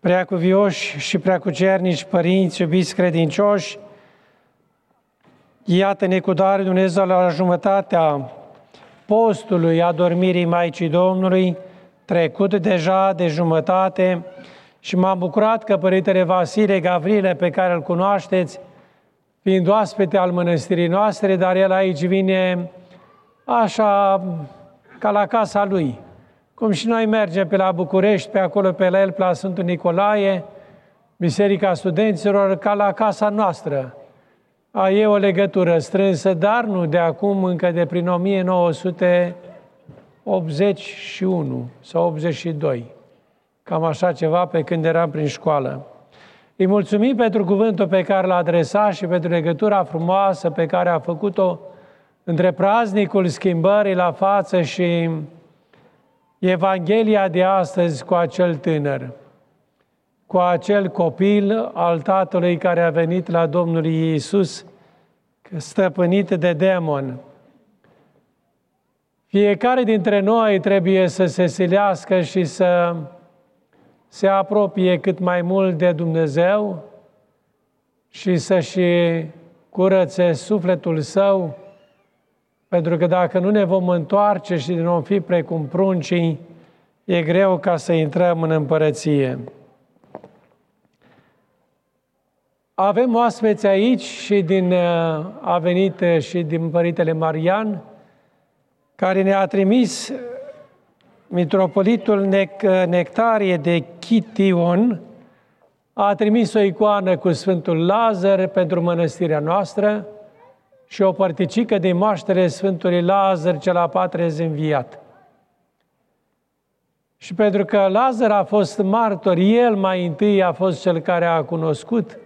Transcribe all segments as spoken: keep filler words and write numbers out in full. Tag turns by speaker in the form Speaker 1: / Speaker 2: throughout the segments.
Speaker 1: Preacuvioși și preacucernici părinți, iubiți credincioși, iată-ne cu dar Dumnezeu la jumătatea postului adormirii Maicii Domnului, trecut deja de jumătate, și m-am bucurat că Părintele Vasile Gavrile, pe care îl cunoașteți, fiind oaspete al mănăstirii noastre, dar el aici vine așa ca la casa lui. Cum și noi mergem pe la București, pe acolo pe la el, pe la Sfântul Nicolae, Biserica Studenților, ca la casa noastră. A, e o legătură strânsă, dar nu de acum, încă de prin o mie nouă sute optzeci și unu sau optzeci și doi. Cam așa ceva, pe când eram prin școală. Îi mulțumim pentru cuvântul pe care l-a adresat și pentru legătura frumoasă pe care a făcut-o între praznicul schimbării la față și Evanghelia de astăzi cu acel tânăr, cu acel copil al tatălui care a venit la Domnul Iisus, stăpânit de demon. Fiecare dintre noi trebuie să se silească și să se apropie cât mai mult de Dumnezeu și să-și curățe sufletul său, pentru că dacă nu ne vom întoarce și vom fi precum pruncii, e greu ca să intrăm în împărăție. Avem oaspeți aici și din, a venit și din Părintele Marian, care ne-a trimis mitropolitul Nectarie de Chition, a trimis o icoană cu Sfântul Lazar pentru mănăstirea noastră și o părticică de moaștere Sfântului Lazar, cel a patruzecea înviat. Și pentru că Lazar a fost martor, el mai întâi a fost cel care a cunoscut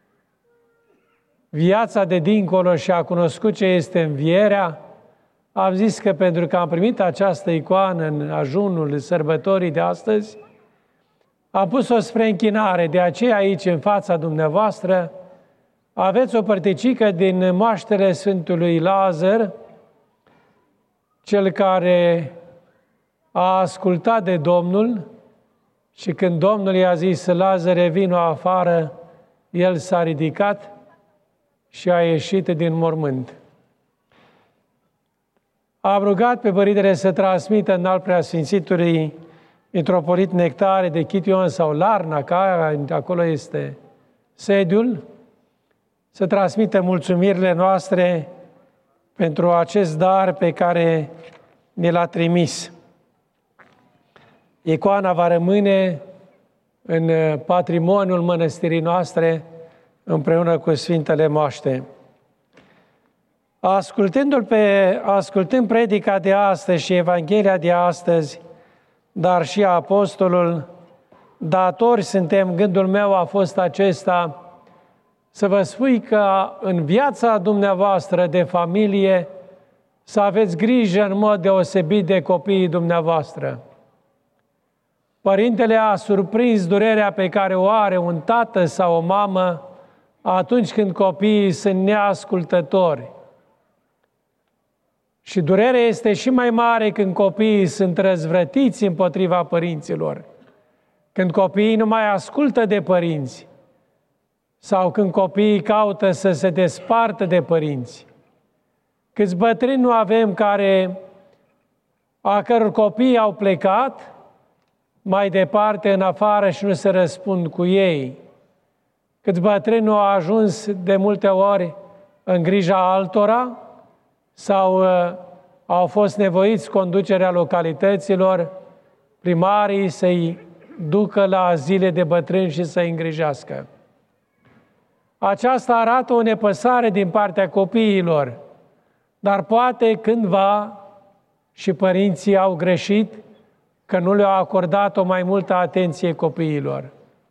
Speaker 1: viața de dincolo și a cunoscut ce este învierea, am zis că pentru că am primit această icoană în ajunul sărbătorii de astăzi, am pus-o spre închinare. De aceea aici, în fața dumneavoastră, aveți o părticică din moaștele Sfântului Lazar, cel care a ascultat de Domnul și când Domnul i-a zis, Lazare, vino afară, el s-a ridicat și a ieșit din mormânt. Am rugat pe Părintele să transmită în al preasfințitului mitropolit Nectare de Chition sau Larnaca, acolo este sediul, să transmită mulțumirile noastre pentru acest dar pe care ne l-a trimis. Icoana va rămâne în patrimoniul mănăstirii noastre împreună cu Sfintele Moaște. Ascultându-l pe, ascultând predica de astăzi și Evanghelia de astăzi, dar și apostolul, datori suntem, gândul meu a fost acesta, să vă spui că în viața dumneavoastră de familie să aveți grijă în mod deosebit de copiii dumneavoastră. Părintele a surprins durerea pe care o are un tată sau o mamă atunci când copiii sunt neascultători. Și durerea este și mai mare când copiii sunt răzvrătiți împotriva părinților, când copiii nu mai ascultă de părinți sau când copiii caută să se despartă de părinți. Câți bătrâni nu avem care, a căror copii au plecat mai departe în afară și nu se răspund cu ei. Câți bătrâni nu au ajuns de multe ori în grija altora sau uh, au fost nevoiți conducerea localităților, primarii să-i ducă la zile de bătrâni și să-i îngrijească. Aceasta arată o nepăsare din partea copiilor, dar poate cândva și părinții au greșit că nu le-au acordat o mai multă atenție copiilor.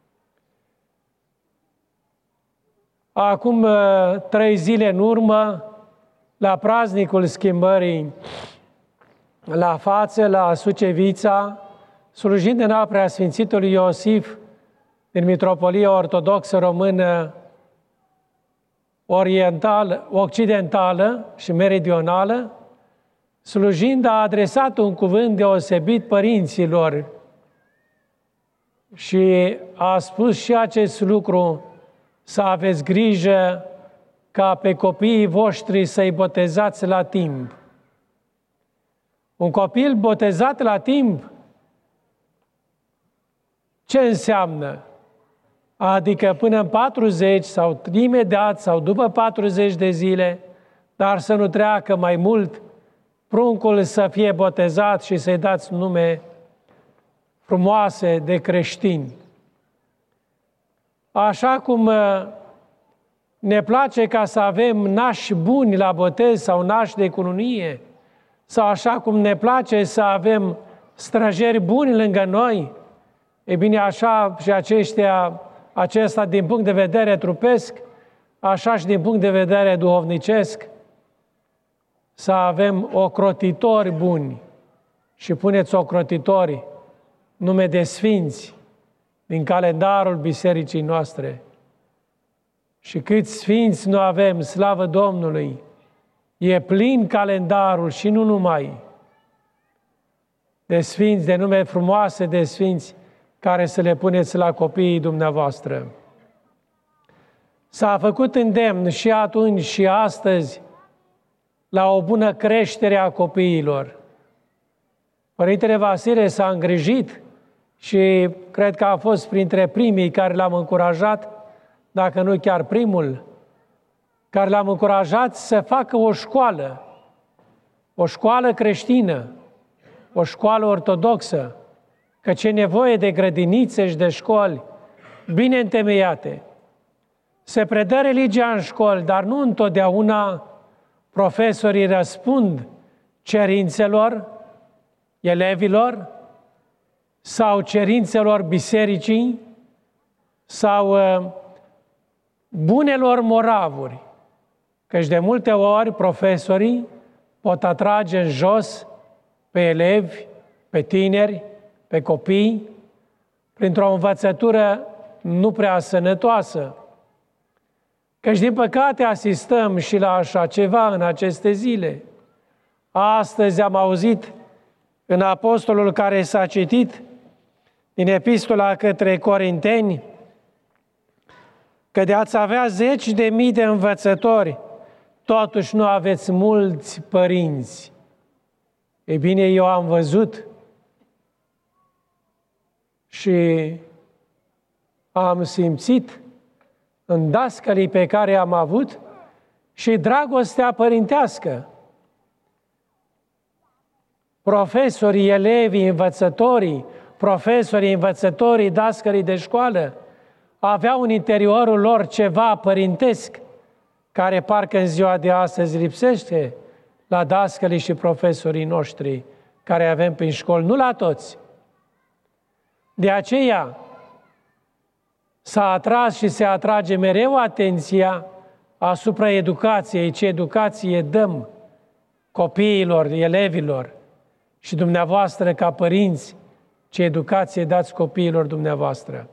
Speaker 1: Acum trei zile în urmă, la praznicul schimbării la față, la Sucevița, slujind în al preasfințitului Iosif din Mitropolia Ortodoxă Română Orientală, Occidentală și Meridională, slujind a adresat un cuvânt deosebit părinților Și a spus și acest lucru, să aveți grijă ca pe copiii voștri să-i botezați la timp. Un copil botezat la timp, ce înseamnă? Adică până în patruzeci sau imediat sau după patruzeci de zile, dar să nu treacă mai mult, pruncul să fie botezat și să-i dați nume frumoase de creștini. Așa cum ne place ca să avem nași buni la botez sau nași de cununie, sau așa cum ne place să avem străjeri buni lângă noi, e bine, așa și aceștia, acesta din punct de vedere trupesc, așa și din punct de vedere duhovnicesc, să avem ocrotitori buni. Și puneți ocrotitori, nume de sfinți, din calendarul bisericii noastre. Și câți sfinți nu avem, slavă Domnului, e plin calendarul și nu numai de sfinți, de nume frumoase de sfinți, care să le puneți la copiii dumneavoastră. S-a făcut îndemn și atunci și astăzi la o bună creștere a copiilor. Părintele Vasile s-a îngrijit și cred că a fost printre primii care l-am încurajat, dacă nu chiar primul, care l-am încurajat să facă o școală, o școală creștină, o școală ortodoxă, căci e nevoie de grădinițe și de școli bine întemeiate. Se predă religia în școli, dar nu întotdeauna profesorii răspund cerințelor elevilor sau cerințelor bisericii sau uh, bunelor moravuri. Căci de multe ori profesorii pot atrage în jos pe elevi, pe tineri, pe copii, printr-o învățătură nu prea sănătoasă. Căci, din păcate, asistăm și la așa ceva în aceste zile. Astăzi am auzit în apostolul care s-a citit din epistola către Corinteni că de ați avea zeci de mii de învățători, totuși nu aveți mulți părinți. Ei bine, eu am văzut și am simțit în dascălii pe care am avut și dragostea părintească. Profesorii, elevii, învățătorii, profesorii, învățătorii, dascălii de școală aveau în interiorul lor ceva părintesc care parcă în ziua de astăzi lipsește la dascălii și profesorii noștri care avem prin școli, nu la toți. De aceea s-a atras și se atrage mereu atenția asupra educației, ce educație dăm copiilor, elevilor și dumneavoastră ca părinți, ce educație dați copiilor dumneavoastră.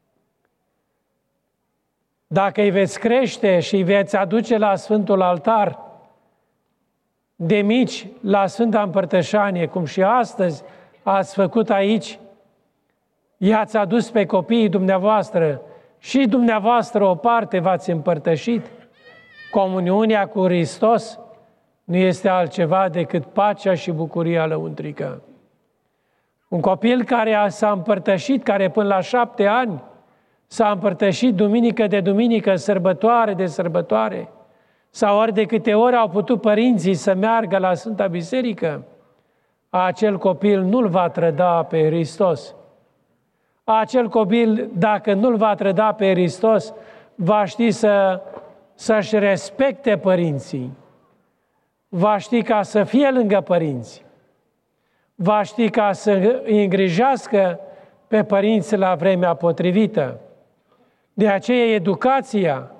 Speaker 1: Dacă îi veți crește și îi veți aduce la Sfântul Altar, de mici la Sfânta Împărtășanie, cum și astăzi ați făcut aici, i-ați adus pe copiii dumneavoastră și dumneavoastră o parte v-ați împărtășit. Comuniunea cu Hristos nu este altceva decât pacea și bucuria lăuntrică. Un copil care s-a împărtășit, care până la șapte ani s-a împărtășit duminică de duminică, sărbătoare de sărbătoare, sau ori de câte ori au putut părinții să meargă la Sfânta Biserică, acel copil nu-L va trăda pe Hristos. Acel copil, dacă nu-L va trăda pe Hristos, va ști să, să-și respecte părinții, va ști ca să fie lângă părinți, va ști ca să îi îngrijească pe părinți la vremea potrivită. De aceea educația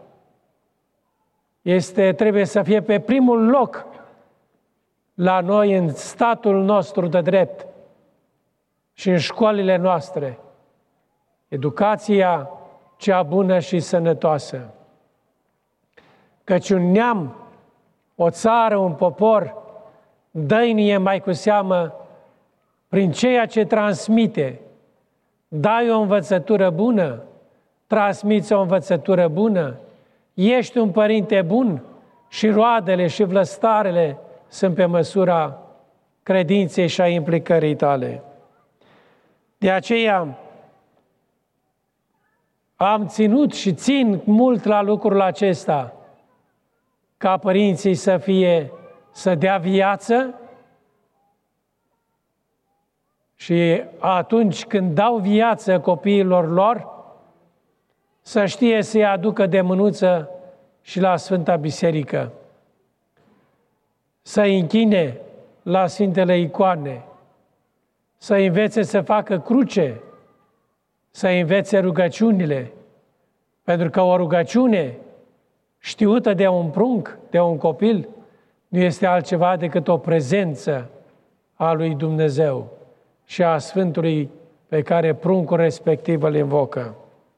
Speaker 1: este, trebuie să fie pe primul loc la noi în statul nostru de drept și în școlile noastre. Educația cea bună și sănătoasă. Căci un neam, o țară, un popor, dăinuie mai cu seamă prin ceea ce transmite, dai o învățătură bună, transmiți o învățătură bună, ești un părinte bun și roadele și vlăstarele sunt pe măsura credinței și a implicării tale. De aceea am ținut și țin mult la lucrul acesta, ca părinții să fie, să dea viață și atunci când dau viață copiilor lor, să știe să-i aducă de mânuță și la Sfânta Biserică, să-i închine la Sfintele Icoane, să învețe să facă cruce, să învețe rugăciunile, pentru că o rugăciune știută de un prunc, de un copil, nu este altceva decât o prezență a lui Dumnezeu și a Sfântului pe care pruncul respectiv îl invocă.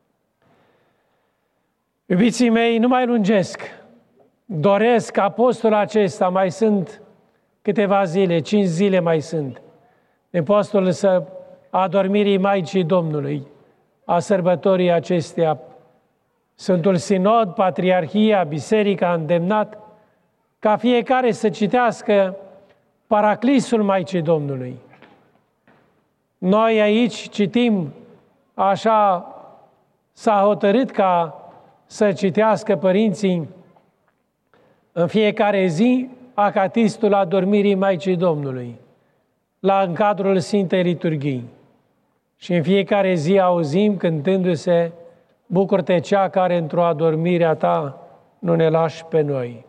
Speaker 1: Iubiții mei, nu mai lungesc. Doresc apostolul acesta, mai sunt câteva zile, cinci zile mai sunt, de postul să adormirii Maicii Domnului, a sărbătorii acesteia. Sfântul Sinod, Patriarhia, Biserica a îndemnat ca fiecare să citească Paraclisul Maicii Domnului. Noi aici citim, așa s-a hotărât ca să citească părinții în fiecare zi Acatistul Adormirii Maicii Domnului, la în cadrul Sfintei Liturghii. Și în fiecare zi auzim cântându-se: bucură-te cea care într-o adormire a ta nu ne lași pe noi.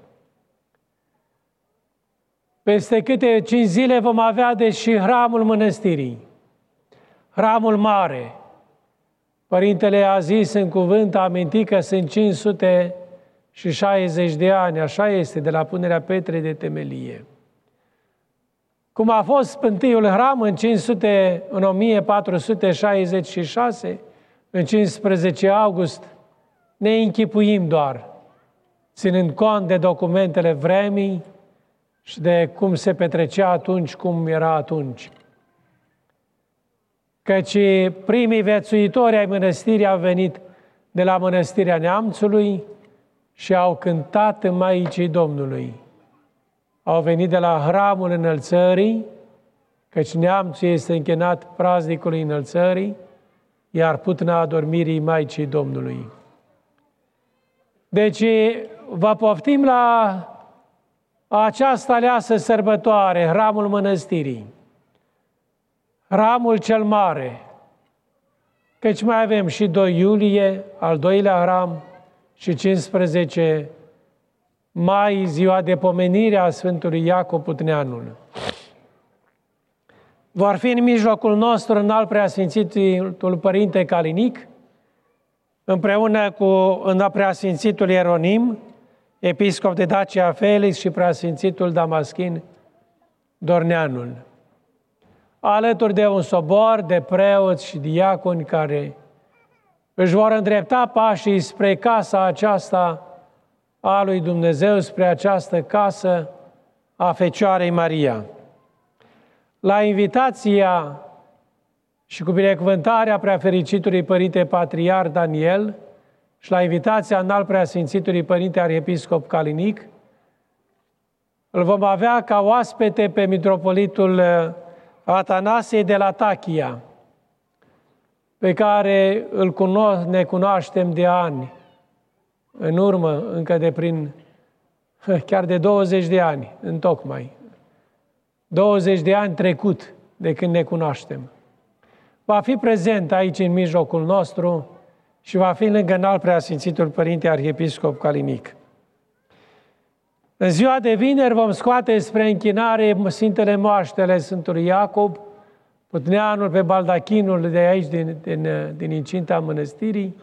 Speaker 1: Peste câte cinci zile vom avea deci și hramul mănăstirii, hramul mare. Părintele a zis în cuvânt, a amintit că sunt cinci sute șaizeci de ani, așa este, de la punerea pietrei de temelie. Cum a fost întâiul hram în, cinci sute, în o mie patru sute șaizeci și șase, în cincisprezece august, ne închipuim doar, ținând cont de documentele vremii și de cum se petrecea atunci, cum era atunci. Căci primii viețuitori ai mănăstirii au venit de la Mănăstirea Neamțului și au cântat în Maicii Domnului. Au venit de la hramul Înălțării, căci Neamțul este închinat praznicului Înălțării, iar Putna Adormirii Maicii Domnului. Deci vă poftim la această aleasă sărbătoare, hramul mănăstirii, hramul cel mare, căci mai avem și doi iulie, al doilea hram, și cincisprezece mai, ziua de pomenire a Sfântului Iacob Putneanul. Vor fi în mijlocul nostru înalt preasfințitul Părinte Calinic, împreună cu înalt preasfințitul Ieronim, episcop de Dacia Felix, și preasfințitul Damaschin Dorneanul, alături de un sobor de preoți și diaconi care își vor îndrepta pașii spre casa aceasta a lui Dumnezeu, spre această casă a Fecioarei Maria. La invitația și cu binecuvântarea Preafericitului Părinte Patriarh Daniel și la invitația înalt Preasfințitului Părinte Arhiepiscop Calinic, îl vom avea ca oaspete pe mitropolitul Atanasie de la Tachia, pe care îl cuno- ne cunoaștem de ani în urmă, încă de prin, chiar de douăzeci de ani, întocmai. douăzeci de ani trecut de când ne cunoaștem. Va fi prezent aici în mijlocul nostru și va fi lângă înalt Preasfințitul Părinte Arhiepiscop Calinic. În ziua de vineri vom scoate spre închinare Sfintele Moaștele Sfântului Iacob, Putneanul pe baldachinul de aici, din, din, din incinta mănăstirii,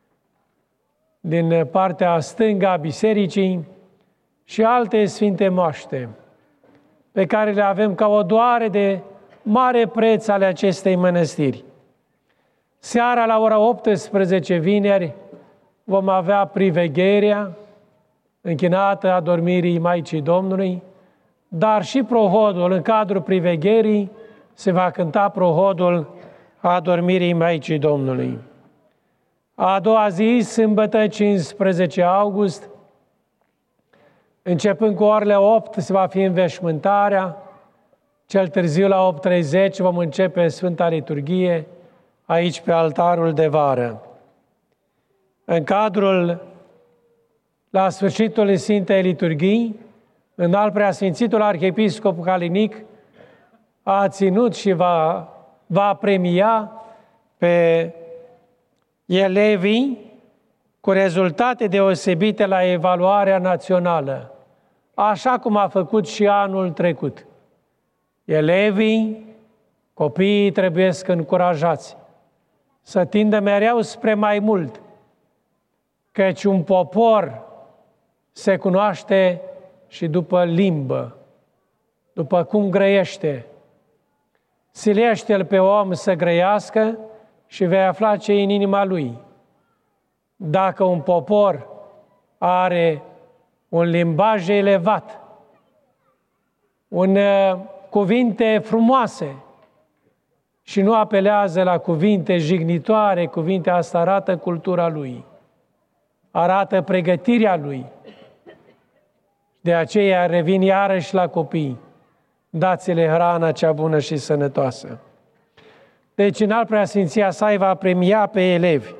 Speaker 1: din partea stângă a bisericii, și alte sfinte moaște pe care le avem ca odoare de mare preț ale acestei mănăstiri. Seara la ora optsprezece vineri vom avea privegherea închinată Adormirii Maicii Domnului, dar și prohodul. În cadrul privegherii se va cânta prohodul a adormirii Maicii Domnului. A doua zi, sâmbătă, cincisprezece august, începând cu orele opt, se va fi înveșmântarea. Cel târziu, la opt treizeci, vom începe Sfânta Liturghie, aici pe altarul de vară. În cadrul, la sfârșitul Sfintei Liturghii, Înalt Preasfințitul Arhiepiscop Calinic a ținut și va, va premia pe elevii cu rezultate deosebite la evaluarea națională, așa cum a făcut și anul trecut. Elevii, copiii trebuie să încurajați, să tindă mereu spre mai mult, căci un popor se cunoaște și după limbă, după cum grăiește. Silește-l pe om să grăiască și vei afla ce e în inima lui. Dacă un popor are un limbaj elevat, un cuvinte frumoase și nu apelează la cuvinte jignitoare, cuvinte, asta arată cultura lui, arată pregătirea lui. De aceea revin iarăși la copii, dați-le hrana cea bună și sănătoasă. Deci, Înalt Preasfinția sa îi va premia pe elevi.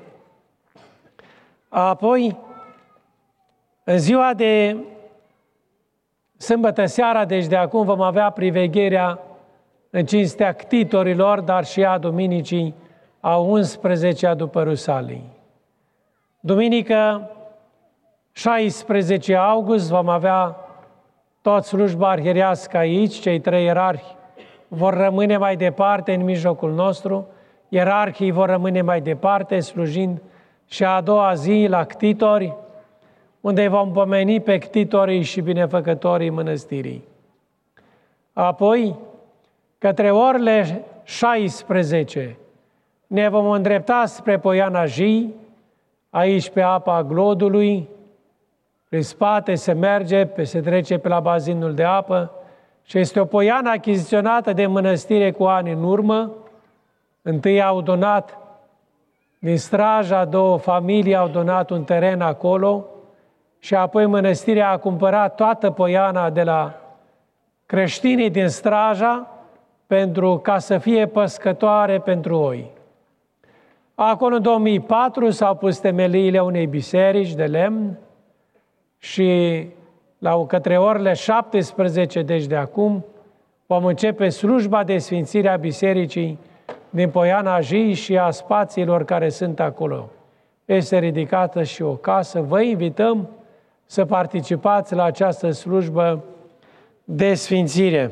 Speaker 1: Apoi, în ziua de sâmbătă seara, deci de acum vom avea privegherea în cinstea ctitorilor, dar și a duminicii a unsprezecea după Rusalii. Duminică, șaisprezece august, vom avea tot slujba arhierească aici, cei trei ierarhi vor rămâne mai departe în mijlocul nostru, ierarhii vor rămâne mai departe, slujind și a doua zi la ctitori, unde vom pomeni pe ctitorii și binefăcătorii mănăstirii. Apoi, către orele șaisprezece, ne vom îndrepta spre Poiana Jii, aici pe apa Glodului, prin spate se merge, se trece pe la bazinul de apă și este o poiană achiziționată de mănăstire cu ani în urmă. Întâi au donat, din Straja, două familii au donat un teren acolo și apoi mănăstirea a cumpărat toată poiana de la creștinii din Straja pentru ca să fie păscătoare pentru oi. Acolo, în două mii patru, s-au pus temeliile unei biserici de lemn și la către orele șaptesprezece, deci de acum, vom începe slujba de sfințire a bisericii din Poiana Jii și a spațiilor care sunt acolo. Este ridicată și o casă. Vă invităm să participați la această slujbă de sfințire.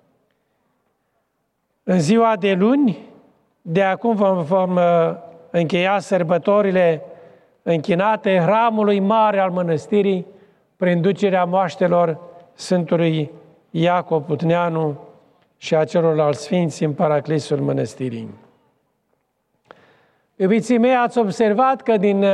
Speaker 1: În ziua de luni, de acum vom, vom încheia sărbătorile închinate hramului mare al mănăstirii prin ducerea moaștelor Sfântului Iacob Putneanu și a celorlalți sfinți în paraclisul mănăstirii. Iubiții mei, ați observat că din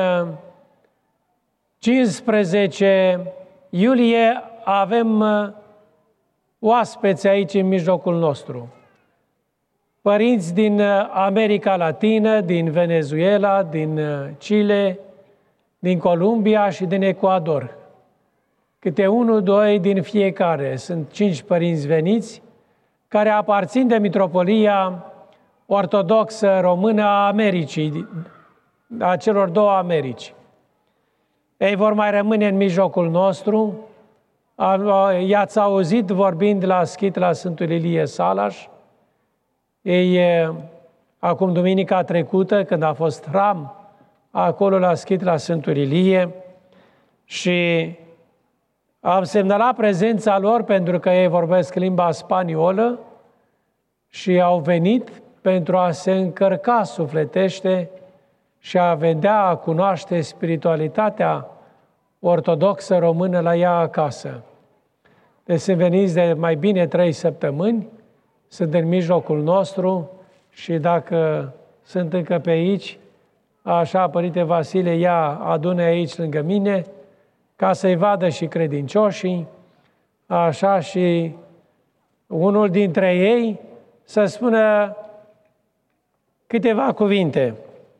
Speaker 1: cincisprezece iulie avem oaspeți aici în mijlocul nostru. Părinți din America Latină, din Venezuela, din Chile, din Columbia și din Ecuador. Câte unul, doi din fiecare. Sunt cinci părinți veniți care aparțin de Mitropolia Ortodoxă Română a Americii, a celor două Americi. Ei vor mai rămâne în mijlocul nostru. I-ați auzit vorbind la schit la Sfântul Ilie Salaș. Ei, acum duminica trecută, când a fost hram, acolo la schit la Sfântul Ilie și am semnalat prezența lor pentru că ei vorbesc limba spaniolă și au venit pentru a se încărca sufletește și a vedea, a cunoaște spiritualitatea ortodoxă română la ea acasă. Deci sunt veniți de mai bine trei săptămâni, sunt în mijlocul nostru și dacă sunt încă pe aici, așa, Părinte Vasile, ia adune aici lângă mine, ca să-i vadă și credincioșii, așa și unul dintre ei să spună câteva cuvinte.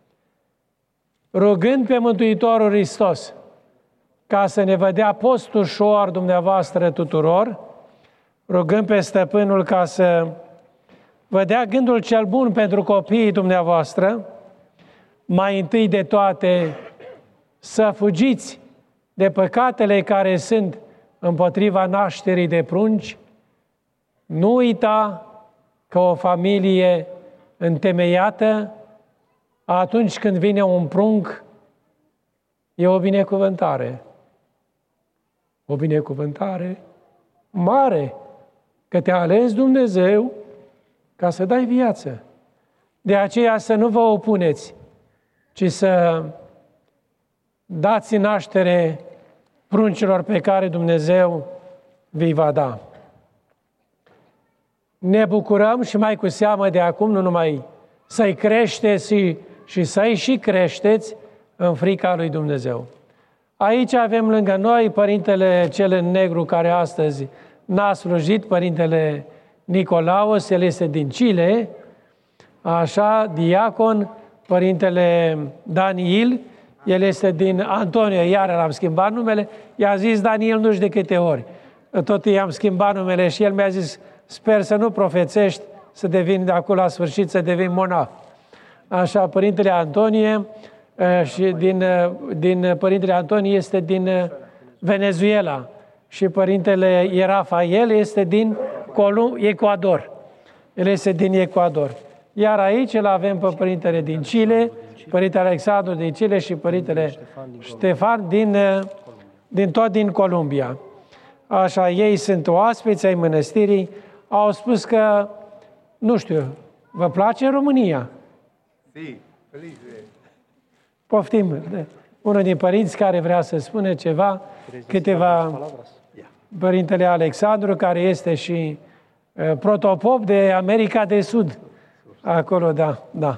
Speaker 1: Rugând pe Mântuitorul Hristos ca să ne vă dea post ușor dumneavoastră tuturor, rugând pe Stăpânul ca să vă dea gândul cel bun pentru copiii dumneavoastră, mai întâi de toate să fugiți de păcatele care sunt împotriva nașterii de prunci. Nu uita că o familie întemeiată, atunci când vine un prunc, e o binecuvântare. O binecuvântare mare, că te-a ales Dumnezeu ca să dai viață. De aceea să nu vă opuneți, ci să dați naștere pruncilor pe care Dumnezeu vi va da. Ne bucurăm și mai cu seamă de acum, nu numai să-i creșteți și, și să-i și creșteți în frica lui Dumnezeu. Aici avem lângă noi Părintele cel în negru care astăzi n-a slujit, Părintele Nicolaos, el este din Chile, așa, diacon, Părintele Daniel, el este din Antonio, iar l-am schimbat numele, i-a zis Daniel nu știu de câte ori. Tot i-am schimbat numele și el mi-a zis, sper să nu profețești, să devin de acolo la sfârșit, să devin monah. Așa, Părintele Antonie, și din, din Părintele Antonie este din Venezuela și Părintele Rafael este din Colum- Ecuador. El este din Ecuador. Iar aici îl avem pe Părintele din Chile, Părintele Alexandru din Chile și Părintele Ștefan din, din tot din Columbia. Așa, ei sunt oaspeți ai mănăstirii, au spus că, nu știu, vă place România?
Speaker 2: Sí, felice.
Speaker 1: Poftim, unul din părinți care vrea să spună ceva, câteva, Părintele Alexandru, care este și uh, protopop de America de Sud. Acolo, da, da.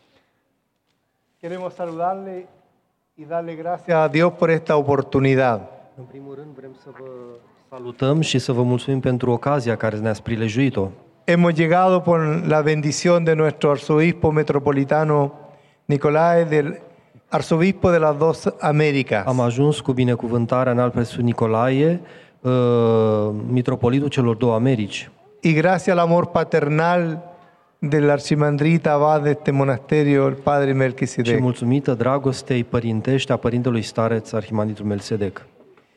Speaker 2: Queremos saludarle y darle gracias a Dios por esta oportunidad.
Speaker 3: În primul rând vrem să vă salutăm și să vă mulțumim pentru ocazia care ne-ați prilejuit-o.
Speaker 2: Hemos llegado por la bendición de nuestro arzobispo metropolitano Nicolae, del arzobispo de las dos Américas.
Speaker 3: Am ajuns cu binecuvântarea în Preasfânt Nicolae, uh, mitropolitul celor două Americi.
Speaker 2: Y gracias al amor paternal del archimandrita abad de este monasterio, el padre
Speaker 3: Și
Speaker 2: Melquisedec.
Speaker 3: mulțumită dragostei părintești a părintelui stareț, arhimandritul Melquisedec.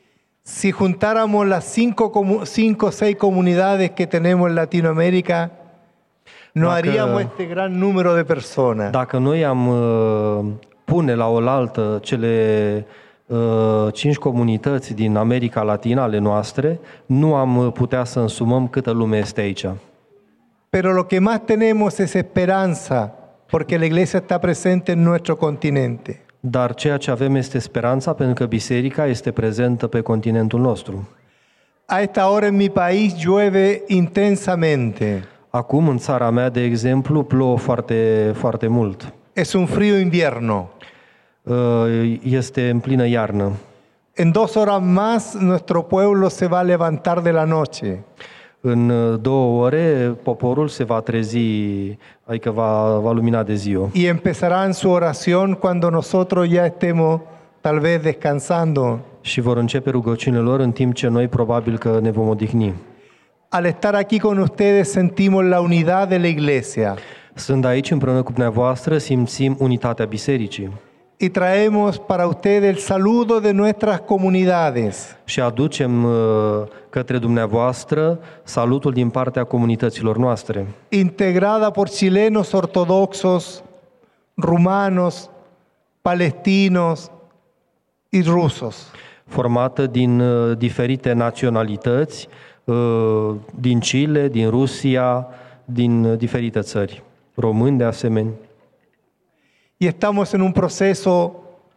Speaker 2: Si juntáramos las cinco, comu- cinco o seis comunidades que tenemos en Latinoamérica, no
Speaker 3: Dacă-
Speaker 2: haríamos este gran número de personas.
Speaker 3: Dacă noi am uh, pune la oaltă cele uh, cinci comunități din America Latină ale noastre, nu am putea să însumăm câtă lume este aici.
Speaker 2: Pero lo que más tenemos es esperanza, porque la iglesia está presente en nuestro continente.
Speaker 3: Dar ceea ce avem este speranța, pentru că biserica este prezentă pe continentul nostru.
Speaker 2: A esta hora en mi país llueve intensamente.
Speaker 3: Acum, în țara mea, de exemplu, plouă foarte, foarte mult.
Speaker 2: Es un frío invierno.
Speaker 3: Uh, Este în plină iarnă.
Speaker 2: En dos horas más nuestro pueblo se va a levantar de la noche.
Speaker 3: În uh, două ore, poporul se va trezi, adică va, va lumina de ziua.
Speaker 2: Y empezarán su oración cuando nosotros ya estemos tal vez descansando.
Speaker 3: Și vor începe rugăciunile lor în timp ce noi probabil că ne vom odihni.
Speaker 2: Al estar aquí con ustedes sentimos la unidad de la iglesia
Speaker 3: Sunt aici împreună cu dumneavoastră, simțim unitatea bisericii
Speaker 2: y traemos para ustedes el saludo de nuestras comunidades.
Speaker 3: și aducem uh, către dumneavoastră salutul din partea comunităților noastre,
Speaker 2: Integrada por chilenos ortodoxos, rumanos, palestinos y rusos.
Speaker 3: formată din uh, diferite naționalități, uh, din Chile, din Rusia, din uh, diferite țări, români de asemenea.
Speaker 2: Y estamos en un proceso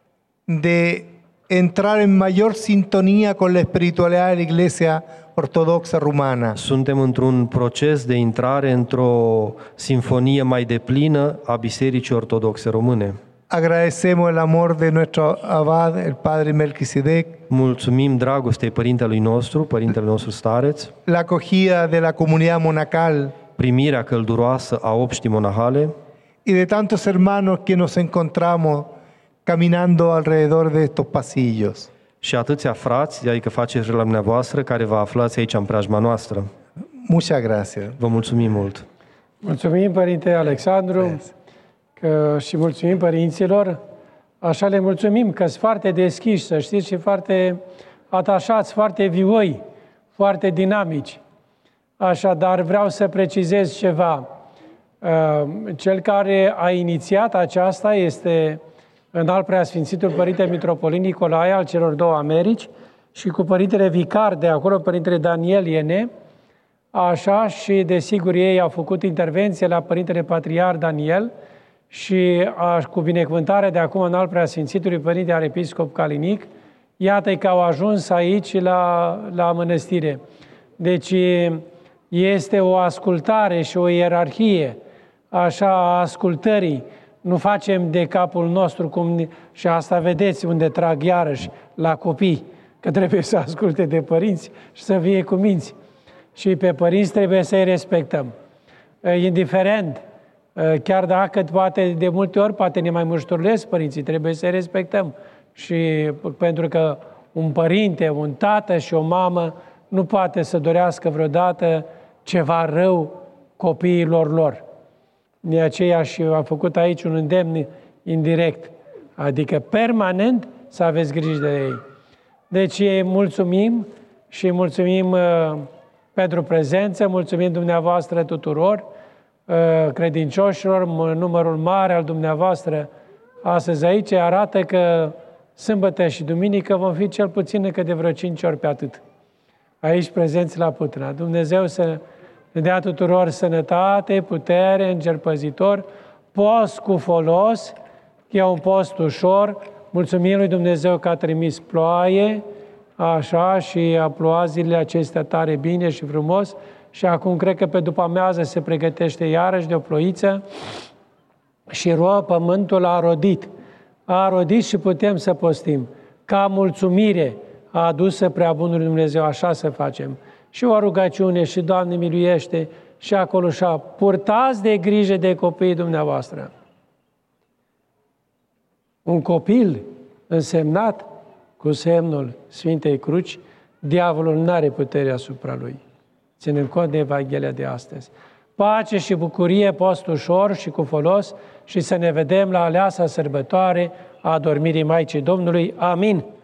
Speaker 2: de entrar en mayor sintonía con la espiritualidad de la Iglesia Ortodoxa Rumana.
Speaker 3: Suntem într-un proces de intrare într-o sinfonie mai deplină a Bisericii Ortodoxe Române.
Speaker 2: Agradecemos el amor de nuestro abad, el padre Melquisedec,
Speaker 3: Mulțumim dragostei părintelui nostru, părintele nostru stareț,
Speaker 2: la acogida de la comunidad monacal,
Speaker 3: primirea călduroasă a obștii monahale
Speaker 2: y de tantos hermanos que nos encontramos caminando alrededor de estos pasillos.
Speaker 3: Și atâția frați, adică faceți la dumneavoastră, care vă aflați aici în preajma noastră.
Speaker 2: Muchas gracias.
Speaker 3: Vă mulțumim mult.
Speaker 1: Mulțumim, Părinte Alexandru, că, și mulțumim părinților. Așa le mulțumim că sunt foarte deschiși, să știți, și foarte atașați, foarte vioi, foarte dinamici. Așadar, vreau să precizez ceva. Cel care a inițiat aceasta este Înalt Preasfințitul Părinte Mitropolit Nicolae al celor două Americi și cu Părintele Vicar de acolo, Părintele Daniel Iene, așa, și desigur ei au făcut intervenție la Părintele Patriar Daniel și a, cu binecuvântare de acum Înalt Preasfințitului Părinte Arhiepiscop Calinic, iată că au ajuns aici la, la mănăstire. Deci este o ascultare și o ierarhie așa a ascultării. Nu facem de capul nostru, cum, și asta vedeți unde trag iarăși la copii, că trebuie să asculte de părinți și să fie cuminți. Și pe părinți trebuie să-i respectăm. Indiferent, chiar dacă poate de multe ori poate ne mai mușturlesc părinții, trebuie să-i respectăm. Și pentru că un părinte, un tată și o mamă nu poate să dorească vreodată ceva rău copiilor lor. De aceea și a făcut aici un îndemn indirect, adică permanent să aveți grijă de ei. Deci mulțumim și mulțumim uh, pentru prezență, mulțumim dumneavoastră tuturor, uh, credincioșilor, numărul mare al dumneavoastră astăzi aici arată că sâmbătă și duminică vom fi cel puțin încă de vreo cinci ori pe atât. Aici prezenți la Putna. Dumnezeu să ne dea tuturor sănătate, putere, înger păzitor, post cu folos, e un post ușor. Mulțumim lui Dumnezeu că a trimis ploaie, așa, și a plouat zilele acestea tare bine și frumos. Și acum cred că pe după amiază se pregătește iarăși de o ploiță și ro, pământul a rodit. A rodit și putem să postim. Ca mulțumire a adusă prea bunului Dumnezeu, așa să facem. Și o rugăciune și Doamne miluiește și acolo și purtați de grijă de copiii dumneavoastră. Un copil însemnat cu semnul Sfintei Cruci, diavolul nu are putere asupra lui. Ținând cont de Evanghelia de astăzi. Pace și bucurie, post ușor și cu folos și să ne vedem la aleasa sărbătoare a adormirii Maicii Domnului. Amin.